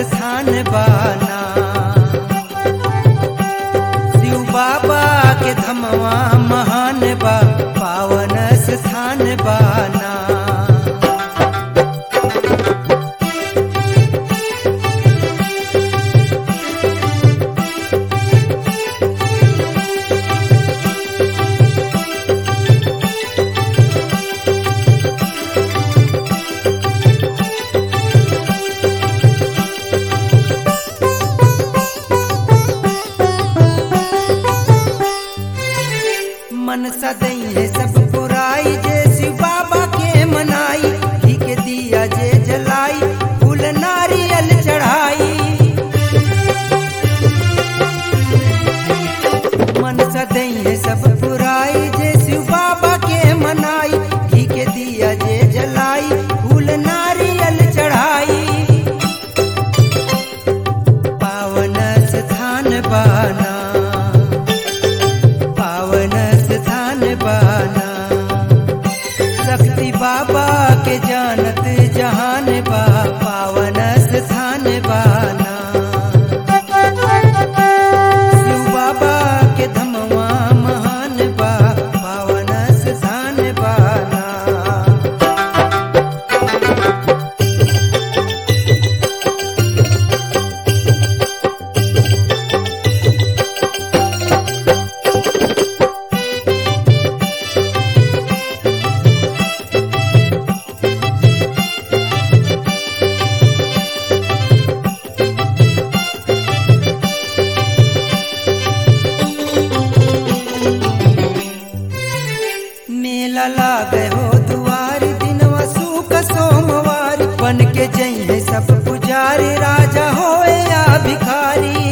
स्थान बाना। शिव बाबा के धमवा महान बा, पावन स्थान बाना। मन सदै है सब पुराई, जे शिव बाबा के मनाई। घी के दिया जे जलाई, फूल नारियल चढ़ाई। मन सदै है सब पुराई, जे शिव बाबा के मनाई। घी के दिया जे जलाई, फूल नारियल चढ़ाई। पावन स्थान बाना, शक्ति बाबा के जानत जहान बा, पावन स्थान बाना। शिव बाबा के धमवा महान बा, पावन स्थान बाना। मेला लागे हो दुआरी, दिनवा सूख सोमवारी। बन के जइहे सब पुजारी, राजा होए या भिखारी।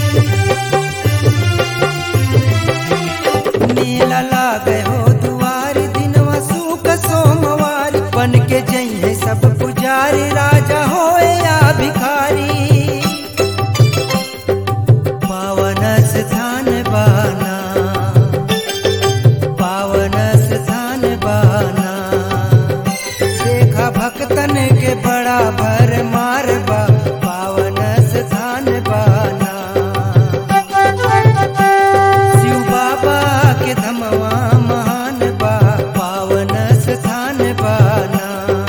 मेला लागे हो दुआरी, दिनवा सूख सोमवारी। बन के जइहे सब पुजारी, राजा होए या भिखारी। पावन स्थान बाना, भक्तन के बड़ा भर मारबा, पावन स्थान बाना। शिव बाबा के धमवा महान बा, पावन स्थान बाना।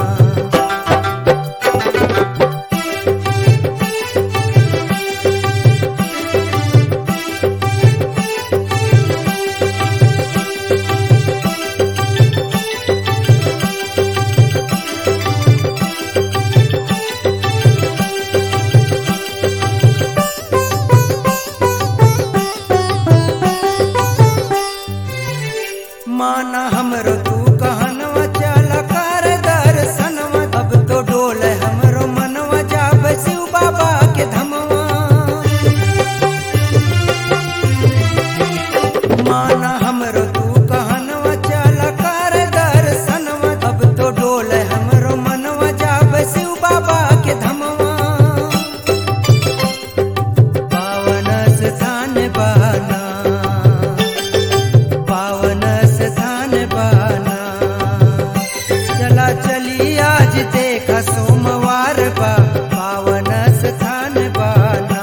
माना हमरो तू कहनवा, चल कर दर्शनवा। अब तो डोल हमरो मनवा, जाब शिव बाबा के धमवा। माना हमरो तू कहनवा, चल कर दर्शनवा। अब तो डोल हमरो मनवा, जाब शिव बाबा के धमवा। पावन स्थान बाना, पावन स्थान बाना। चला चली आज देखा सोमवार बा, पावन स्थान बाना।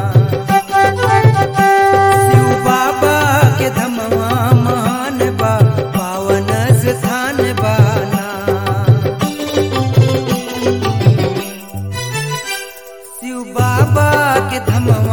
शिव बाबा के धमवा महान बा, पावन स्थान बाना। शिव बाबा के धमवा